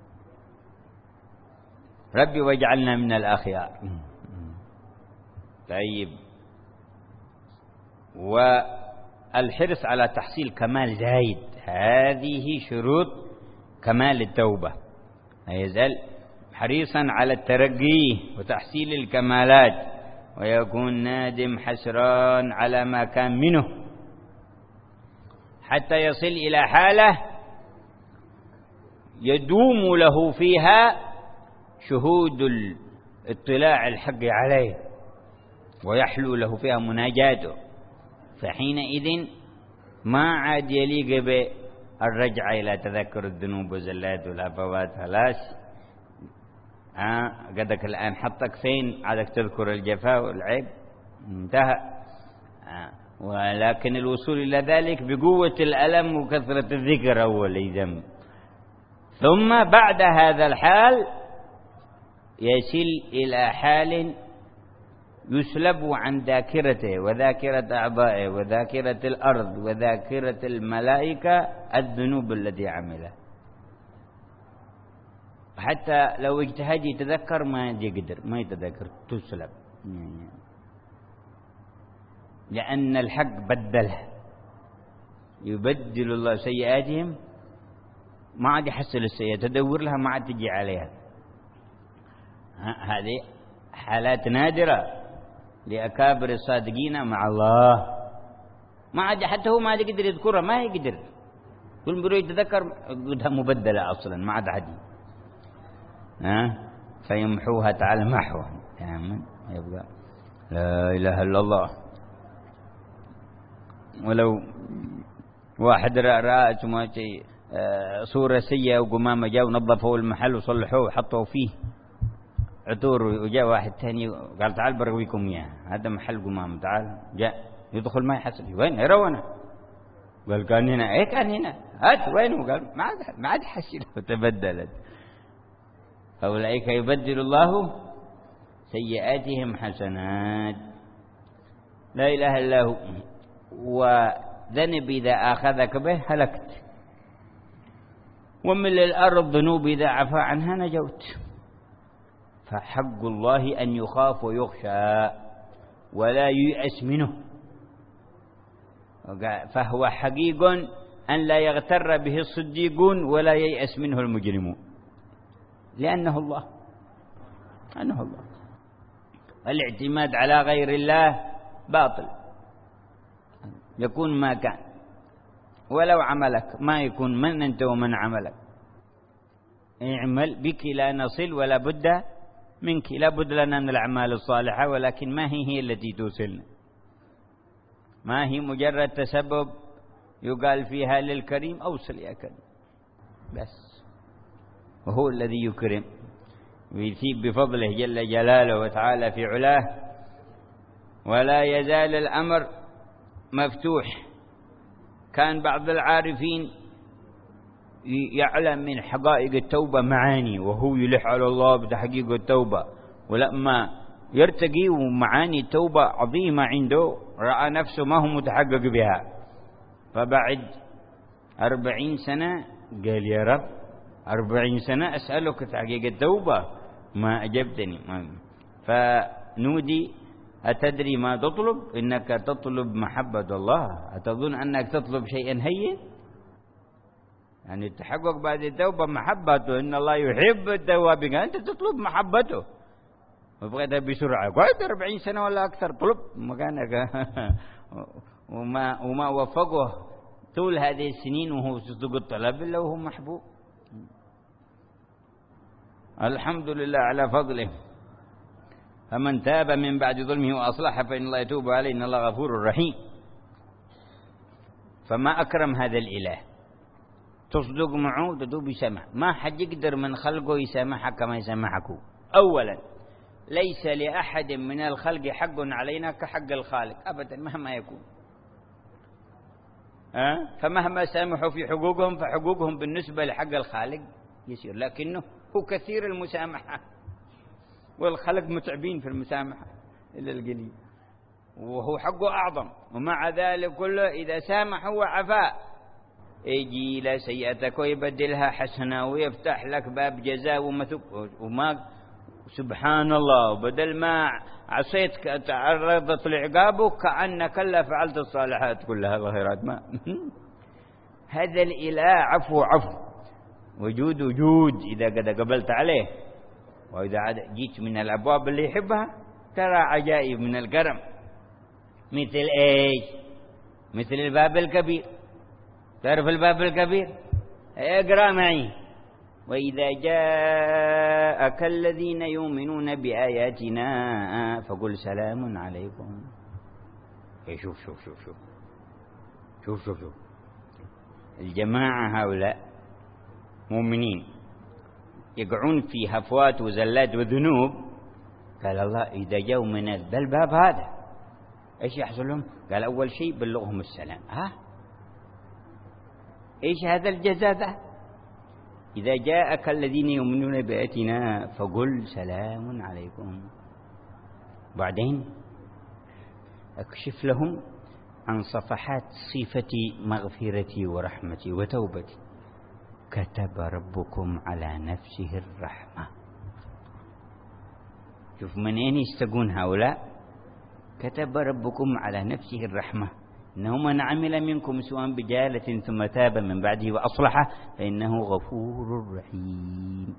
ربي واجعلنا من الأخيار. طيب، والحرص على تحصيل كمال زايد، هذه شروط كمال التوبة. يزال حريصا على الترقي وتحصيل الكمالات، ويكون نادم حسران على ما كان منه حتى يصل إلى حالة يدوم له فيها شهود الاطلاع الحق عليه ويحلو له فيها مناجاته. فحينئذ ما عاد يليق بالرجعة إلى تذكر الذنوب والزلات والهفوات. خلاص آه قدك الآن حطك فين عادك تذكر الجفاء والعيب؟ انتهى. آه ولكن الوصول إلى ذلك بقوة الألم وكثرة الذكر أول ذنب، ثم بعد هذا الحال يصل إلى حال يسلب عن ذاكرته وذاكرة أعضائه وذاكرة الأرض وذاكرة الملائكة الذنوب التي عملها، حتى لو اجتهد يتذكر ما يقدر، ما يتذكر، تسلب. لأن الحق بدله، يبدل الله سيئاتهم، ما عاد يحصل السيئة، تدور لها ما عاد تجي عليها. هذه حالات نادرة لأكابر الصادقين مع الله، ما عاد حتى هو ما عاد يقدر يذكرها، ما يقدر، كل مرة يتذكر قدها مبدلة أصلا ما عاد حد ها فيمحوها تعالى محوا تمام. يبقى لا إله إلا الله. ولو واحد رأى صورة سيئة وقمامة جاء ونظفوا المحل وصلحوه وحطوا فيه عطور، وجاء واحد ثاني قال تعال برويكم إياه، هذا محل قمامة، تعال جاء يدخل ما يحصل، وين يرونا؟ قال كان هنا، ايه كان هنا، هات وينه؟ قال ما عاد ما عاد حصل، تبدلت. أولئك يبدل الله سيئاتهم حسنات. لا إله إلا هو. وذنب إذا أخذك به هلكت، ومن الأرض ذنوب إذا عفى عنها نجوت. فحق الله أن يخاف ويخشى ولا ييأس منه، فهو حقيق أن لا يغتر به الصديقون ولا ييأس منه المجرمون، لأنه الله، أنه الله. الاعتماد على غير الله باطل، يكون ما كان، ولو عملك ما يكون من أنت ومن عملك. اعمل بك لا نصل ولا بد منك، لا بد لنا من الأعمال الصالحة، ولكن ما هي هي التي توصلنا، ما هي مجرد تسبب يقال فيها للكريم أوصل يا كريم بس، وهو الذي يكرم ويثيب بفضله جل جلاله وتعالى في علاه. ولا يزال الأمر مفتوح. كان بعض العارفين يعلم من حقائق التوبة معاني، وهو يلح على الله بتحقيق التوبة، ولما يرتقي ومعاني التوبة عظيمة عنده رأى نفسه ما هو متحقق بها، فبعد أربعين سنة قال يا رب أربعين سنة أسألك تحقيق التوبة ما أجبتني. فنودي أتدري ما تطلب؟ إنك تطلب محبة الله، أتظن أنك تطلب شيئا هين؟ يعني التحقق بعد التوبة محبته، إن الله يحب التوابين، أنت تطلب محبته وبغيتها بسرعة، قعد أربعين سنة ولا أكثر طلب مكانك وما وما وفقه طول هذه السنين وهو صدق الطلب إلا وهو محبوب. الحمد لله على فضله. فمن تاب من بعد ظلمه وأصلح فإن الله يتوب عليه إن الله غفور رحيم. فما أكرم هذا الإله، تصدق معه تتوب يسامح، ما حد يقدر من خلقه يسامحك كما يسامحك. أولا ليس لأحد من الخلق حق علينا كحق الخالق أبدا مهما يكون. أه؟ فمهما سامحوا في حقوقهم فحقوقهم بالنسبة لحق الخالق يسير، لكنه هو كثير المسامحة، والخلق متعبين في المسامحة إلا القليل، وهو حقه أعظم. ومع ذلك كله إذا سامح هو عفاء، يجي إلى سيئتك ويبدلها حسنة ويفتح لك باب جزاء ومثوب. وما سبحان الله، بدل ما عصيتك تعرضت لعقابك كأنك لا فعلت الصالحات كلها الخيرات. ما هذا الإله عفو عفو، وجود وجود إذا قد قبلت عليه. وإذا جيت من الأبواب اللي يحبها ترى عجائب من الكرم، مثل إيش؟ مثل الباب الكبير. تعرف الباب الكبير؟ اقرأ معي: وإذا جاءك الذين يؤمنون بآياتنا فقل سلام عليكم. شوف شوف شوف شوف شوف شوف شوف الجماعة هؤلاء مؤمنين يقعون في هفوات وزلات وذنوب. قال الله إذا جاءوا من ذا الباب هذا إيش يحصل لهم؟ قال أول شيء بلغهم السلام. ها إيش هذا الجزاء ده؟ إذا جاءك الذين يؤمنون بآياتنا فقل سلام عليكم. بعدين أكشف لهم عن صفحات صفة مغفرتي ورحمتي وتوبتي. كتب ربكم على نفسه الرحمة. شوف من أين يستقون هؤلاء. كتب ربكم على نفسه الرحمة إنه من عمل منكم سوءا بجهالة ثم تاب من بعده وأصلح فإنه غفور رحيم.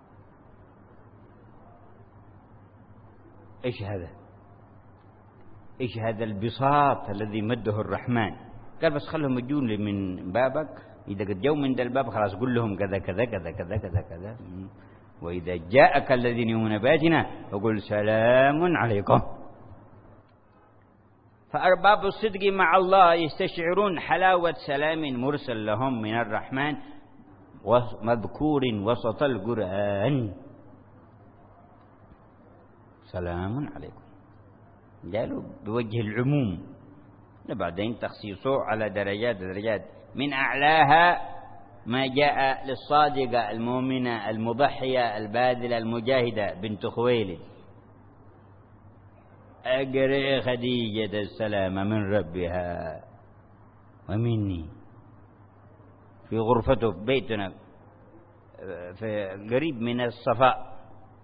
إيش هذا؟ إيش هذا البساط الذي مده الرحمن؟ قال بس خلهم يجون من بابك، إذا قد جو من ذا الباب خلاص قل لهم كذا كذا كذا كذا كذا كذا. وإذا جاءك الذين يؤمنون بآياتنا فقل سلام عليكم. فأرباب الصدق مع الله يستشعرون حلاوة سلام مرسل لهم من الرحمن ومذكور وسط القرآن. سلام عليكم قالوا بوجه العموم، بعدين تخصيصه على درجات درجات. من أعلاها ما جاء للصادقة المؤمنة المضحية الباذلة المجاهدة بنت خويلد: أقرئ خديجة السلام من ربها ومني. في غرفته في بيتنا في قريب من الصفاء،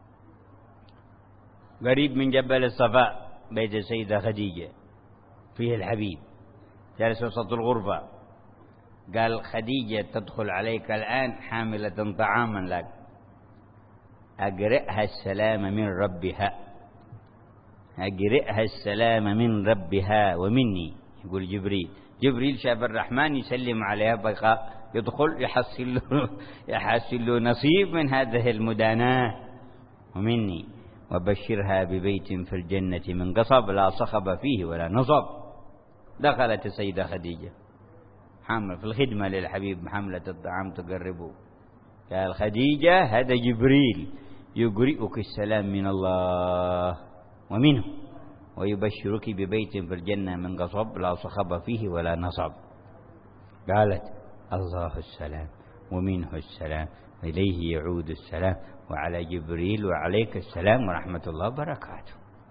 قريب من جبل الصفاء، بيت السيدة خديجة فيه الحبيب جالس وسط الغرفة. قال خديجة تدخل عليك الآن حاملة طعاما لك، أقرئها السلام من ربها، أقرئها السلام من ربها ومني. يقول جبريل جبريل شاف الرحمن يسلم عليها، بقى يدخل يحصل له, يحصل له نصيب من هذه المداناة. ومني وبشرها ببيت في الجنة من قصب لا صخب فيه ولا نصب. دخلت السيدة خديجة حامل في الخدمة للحبيب، حملة الطعام تقربه. قال خديجة هذا جبريل يقرئك السلام من الله ومنه، ويبشرك ببيت في الجنة من قصب لا صخب فيه ولا نصب. قالت الله السلام ومنه السلام، إليه يعود السلام، وعلى جبريل وعليك السلام ورحمة الله وبركاته.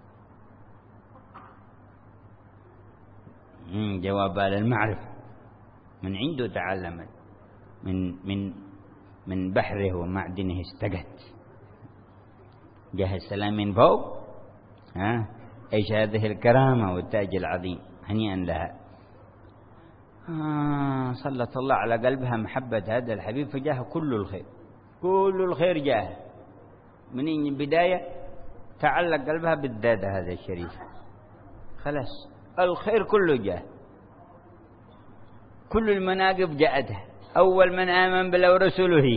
جواب على المعرفة من عنده تعلمت، من من من بحره ومعدنه استقت. جاه السلام من فوق. ها ايش هذه الكرامة والتاج العظيم، هنيئا لها. آه سلط الله على قلبها محبة هذا الحبيب، فجاه كل الخير، كل الخير جاه من البداية. تعلق قلبها بالذات هذا الشريف، خلاص الخير كله جاه، كل المناقب جاءتها. أول من آمن بالله ورسوله،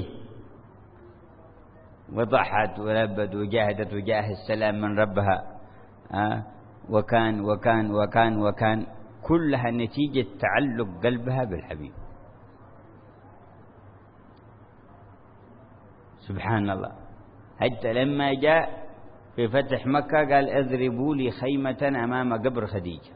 وضحت ولبت وجاهدت وجاه السلام من ربها. آه وكان وكان وكان وكان كلها نتيجة تعلق قلبها بالحبيب. سبحان الله. حتى لما جاء في فتح مكة قال اضربوا لي خيمة أمام قبر خديجة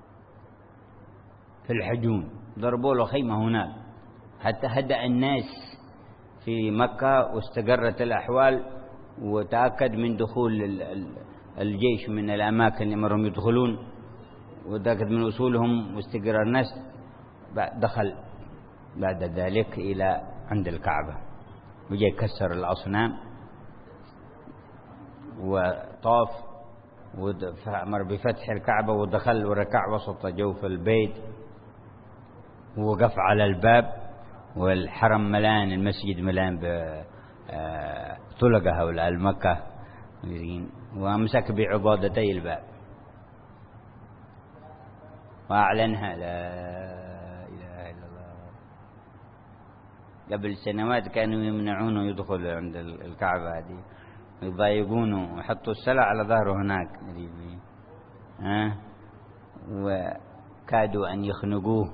في الحجون، ضربوا له خيمة هناك حتى هدأ الناس في مكة واستقرت الأحوال، وتأكد من دخول الجيش من الأماكن اللي مرهم يدخلون، وتأكد من وصولهم واستقرار الناس. دخل بعد ذلك إلى عند الكعبة، وجاء كسر الأصنام وطاف وأمر بفتح الكعبة، ودخل وركع وسط جوف البيت، ووقف على الباب، والحرم ملان، المسجد ملان بطلقة هؤلاء المكة، وأمسك بعقودتي الباب وأعلنها لا إله إلا الله. قبل سنوات كانوا يمنعونه يدخل عند الكعبة هذه، يضايقونه ويحطوا السلع على ظهره هناك، ها وكادوا أن يخنقوه.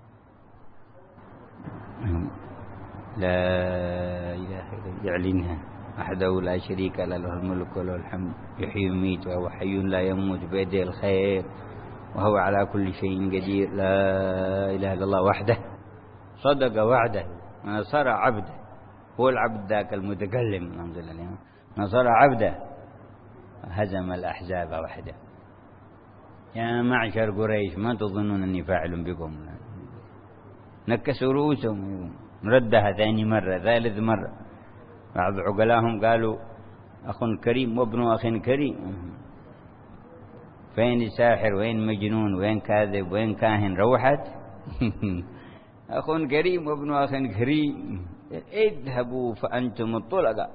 لا إله إلا الله يعلنها وحده لا شريك له، له الملك وله الحمد يحيي ويميت وهو حي لا يموت بيده الخير وهو على كل شيء قدير. لا إله إلا الله وحده صدق وعده ونصر عبده. هو العبد ذاك المتكلم الحمد لله، نصر عبده هزم الأحزاب وحده. يا معشر قريش ما تظنون أني فاعل بكم. نكسوا رؤوسهم، ردها ثاني مرة ثالث مرة. بعض عقلاهم قالوا أخ كريم وابن أخ كريم. فين الساحر وين مجنون وين كاذب وين كاهن؟ روحت أخ كريم وابن أخ كريم. اذهبوا فأنتم الطلقاء،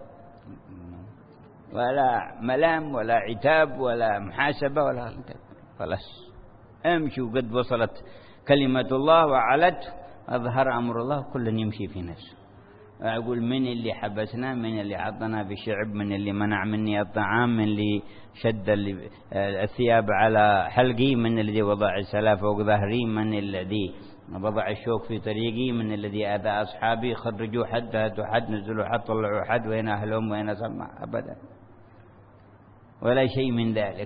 ولا ملام ولا عتاب ولا محاسبة ولا خلاص امشوا. قد وصلت كلمة الله وعلت، أظهر أمر الله، كل يمشي في نفسه. أقول من اللي حبسنا، من اللي عطنا بالشعب، من اللي منع مني الطعام، من اللي شد الثياب على حلقي، من الذي وضع السلاف فوق ظهري، من الذي وضع الشوك في طريقي، من الذي أذى أصحابي. خرجوا حد هاتوا حد نزلوا حد طلعوا حد، وين أهلهم وين سمع؟ أبدا ولا شيء من ذلك.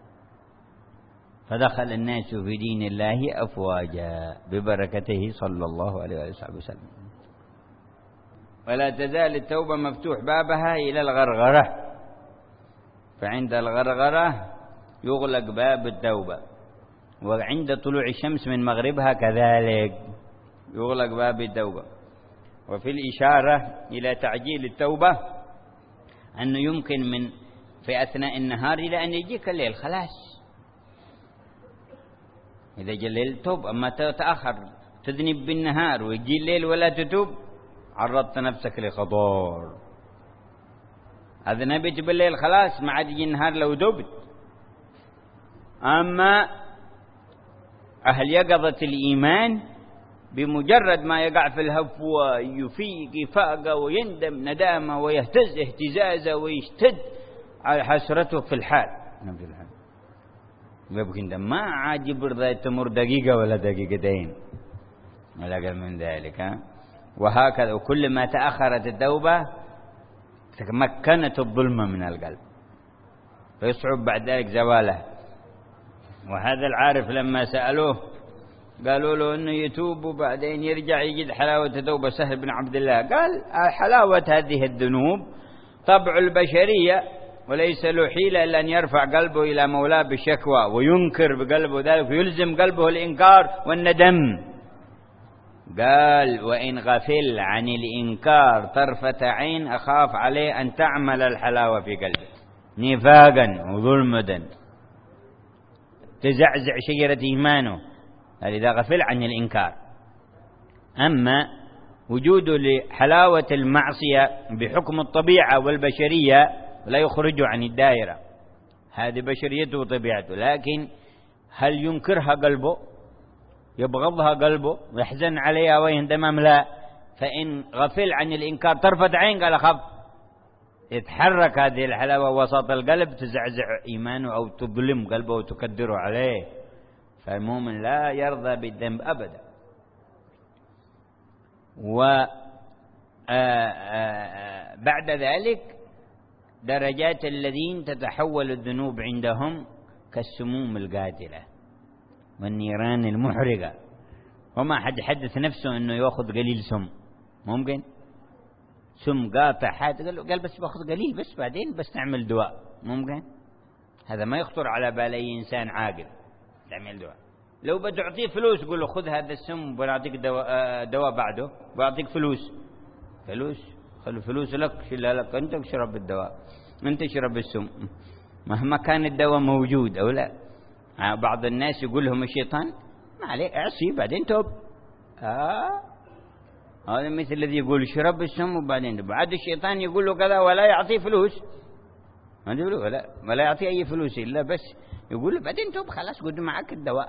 فدخل الناس في دين الله أفواجا ببركته صلى الله عليه وسلم. ولا تزال التوبة مفتوح بابها إلى الغرغرة، فعند الغرغرة يغلق باب التوبة، وعند طلوع الشمس من مغربها كذلك يغلق باب التوبة. وفي الإشارة إلى تعجيل التوبة أنه يمكن من في أثناء النهار إلى أن يجيك الليل، خلاص إذا جلل توب. أما تتأخر تذنب بالنهار ويجي الليل ولا تتوب، عرضت نفسك لخطر. أذنبت بالليل خلاص ما عاد يجي النهار لو تبت. أما أهل يقظة الإيمان بمجرد ما يقع في الهفوة يفيق فاقة ويندم ندامة ويهتز اهتزازة ويشتد على حسرته في الحال. يبقى ما عاجب رضا تمر دقيقة ولا دقيقتين ولا أقل من ذلك. ها؟ وهكذا وكل ما تأخرت التوبة تمكنت الظلمة من القلب فيصعب بعد ذلك زواله. وهذا العارف لما سألوه قالوا له أنه يتوب وبعدين يرجع يجد حلاوة توبة سهل بن عبد الله، قال حلاوة هذه الذنوب طبع البشرية وليس له حيلة إلا أن يرفع قلبه إلى مولاه بالشكوى وينكر بقلبه ذلك ويلزم قلبه الإنكار والندم. قال وإن غفل عن الإنكار طرفة عين أخاف عليه أن تعمل الحلاوة في قلبه نفاقا وظلمة تزعزع شجرة إيمانه إذا غفل عن الإنكار. أما وجوده لحلاوة المعصية بحكم الطبيعة والبشرية لا يخرجه عن الدائرة، هذه بشريته وطبيعته، لكن هل ينكرها قلبه يبغضها قلبه ويحزن عليها ويندم؟ لا. فإن غفل عن الإنكار طرفة عين قال أخاف يتحرك هذه الحلاوة وسط القلب تزعزع إيمانه أو تظلم قلبه وتكدره عليه. فالمؤمن لا يرضى بالذنب أبدا. وبعد ذلك درجات الذين تتحول الذنوب عندهم كالسموم القاتلة والنيران المحرقة. وما حد يحدث نفسه أنه يأخذ قليل سم، ممكن سم قاطع حاد قال, قال بس باخذ قليل بس بعدين بس تعمل دواء، ممكن هذا ما يخطر على بال أي إنسان عاقل تعمل دواء. لو بتعطيه فلوس قل له خذ هذا السم وبنعطيك دواء, دواء بعده بعطيك فلوس فلوس خلوا فلوس لك شيلها لك أنت اشرب الدواء أنت اشرب السم مهما كان الدواء موجود أو لا. بعض الناس يقول لهم الشيطان ما عليك اعصي بعدين توب. آه هذا مثل الذي يقول اشرب السم وبعدين بعد الشيطان يقول له كذا ولا يعطيه فلوس ما يقول له ولا ولا يعطيه أي فلوس إلا بس يقول له بعدين توب خلاص قد معك الدواء.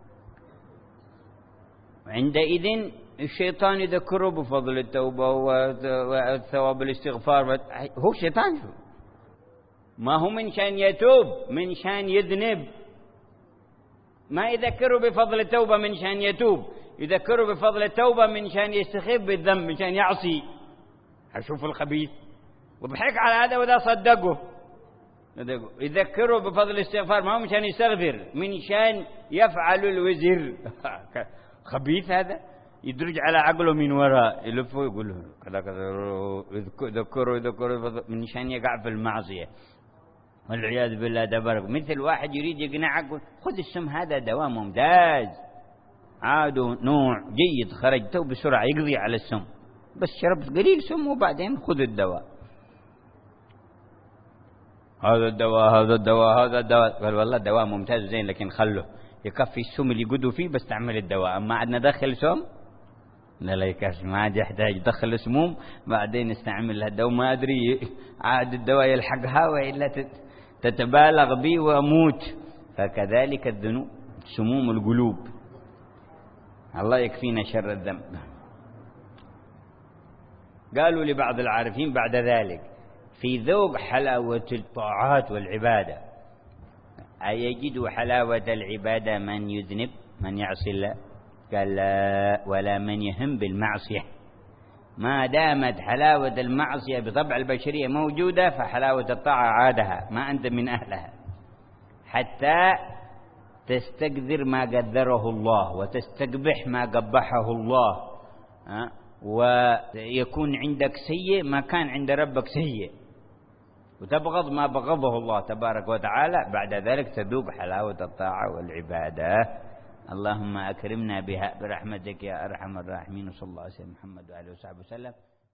عندئذ الشيطان يذكره بفضل التوبة وثواب الاستغفار. هو شيطان شو ما هو من شان يتوب من شان يذنب، ما يذكره بفضل التوبة من شان يتوب، يذكره بفضل التوبة من شان يستخف بالذنب من شان يعصي. أشوف الخبيث وبحق على هذا وذا صدقه. يذكره بفضل الاستغفار ما هو من شان يستغفر من شان يفعل الوزر. خبيث هذا يدرج على عقله من وراء يلفه يقول له كذا كذا يذكره يذكره من شان يقع في المعصية والعياذ بالله تبارك. مثل واحد يريد يقنعك خذ السم هذا دواء ممتاز عاده نوع جيد خرجته بسرعة يقضي على السم بس شربت قليل سم وبعدين خذ الدواء. هذا الدواء هذا الدواء هذا الدواء قال والله دواء ممتاز زين لكن خله يكفي السم اللي يقودوا فيه بس تعمل الدواء. أما عاد ندخل سم لا لا يكفي ما عاد يحتاج يدخل السموم بعدين نستعمل الدواء ما أدري عاد الدواء يلحقها وإلا تتبالغ بي وأموت. فكذلك الذنوب سموم القلوب. الله يكفينا شر الذنب. قالوا لبعض العارفين بعد ذلك في ذوق حلاوة الطاعات والعبادة أيجد حلاوة العبادة من يذنب من يعصي الله؟ قال لا ولا من يهم بالمعصية. ما دامت حلاوة المعصية بطبع البشرية موجودة فحلاوة الطاعة عادها ما أنت من أهلها حتى تستقذر ما قدره الله وتستقبح ما قبحه الله ويكون عندك سيء ما كان عند ربك سيء وتبغض ما بغضه الله تبارك وتعالى. بعد ذلك تذوق حلاوة الطاعة والعبادة. اللهم أكرمنا بها برحمتك يا أرحم الراحمين. وصلى الله عليه وسلم محمد وآله وصحبه وسلم.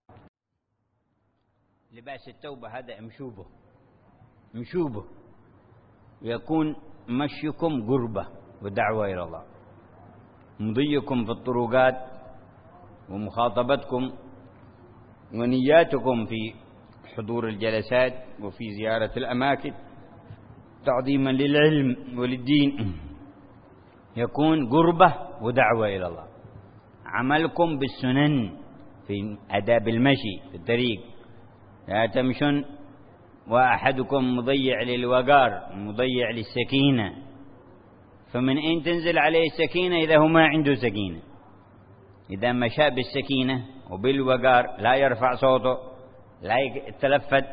لباس التوبة هذا مشوبه مشوبه يكون مشيكم قربة ودعوة إلى الله. مضيكم في الطرقات ومخاطبتكم ونياتكم في حضور الجلسات وفي زيارة الأماكن تعظيما للعلم وللدين يكون قربة ودعوة إلى الله. عملكم بالسنن في آداب المشي في الطريق، لا تمشون وأحدكم مضيع للوقار مضيع للسكينة، فمن أين تنزل عليه السكينة إذا هو ما عنده سكينة؟ إذا مشى بالسكينة وبالوقار لا يرفع صوته، لا يتلفت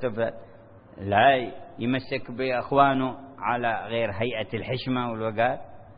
لا يمسك بأخوانه على غير هيئة الحشمة والوقار،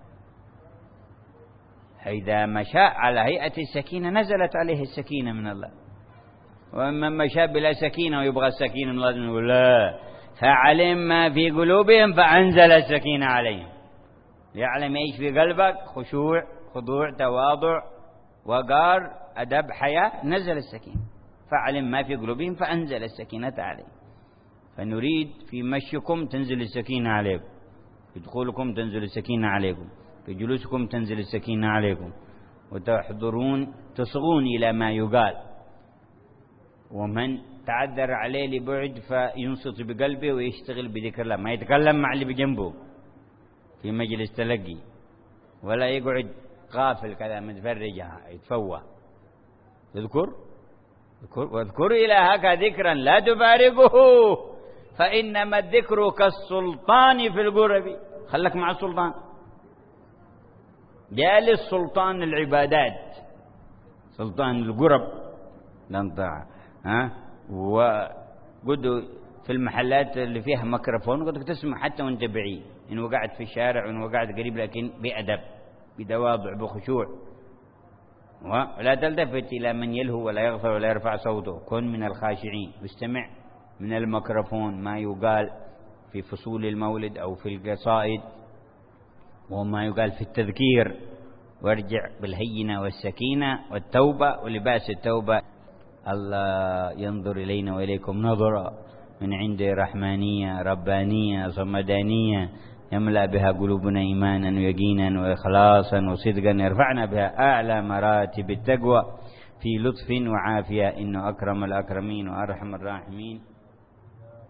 إذا مشى على هيئة السكينة نزلت عليه السكينة من الله. وأما مشى بلا سكينة ويبغى السكينة من الله نقول لا، فعلم ما في قلوبهم فأنزل السكينة عليهم. ليعلم ايش في قلبك، خشوع خضوع تواضع وقار أدب حياة، نزل السكينة. فعلم ما في قلوبهم فأنزل السكينة عليهم. فنريد في مشيكم تنزل السكينة عليكم، في دخولكم تنزل السكينة عليكم، في جلوسكم تنزل السكينة عليكم، وتحضرون تصغون إلى ما يقال. ومن تعذر عليه لبعد فينصت بقلبه ويشتغل بذكر الله، ما يتكلم مع اللي بجنبه في مجلس تلقي، ولا يقعد غافل كذا متفرج يتفوه. تذكر واذكر إلهك ذكرا لا تفارقه فإنما الذكر كالسلطان في القرب. خلك مع السلطان، جالس سلطان العبادات سلطان القرب لنطاع ها. وقد في المحلات اللي فيها ميكروفون قد تسمع حتى وانت بعيد، إن وقعت في الشارع وإن وقعت قريب، لكن بأدب بتواضع بخشوع. ولا تلتفت إلى من يلهو ولا يغفر ولا يرفع صوته، كن من الخاشعين. واستمع من الميكروفون ما يقال في فصول المولد أو في القصائد وما يقال في التذكير، وارجع بالهينة والسكينة والتوبة ولباس التوبة. الله ينظر إلينا وإليكم نظرة من عنده رحمانية ربانية صمدانية يملأ بها قلوبنا إيمانا ويقينا وإخلاصا وصدقا، يرفعنا بها أعلى مراتب التقوى في لطف وعافية، إنه أكرم الأكرمين وأرحم الراحمين.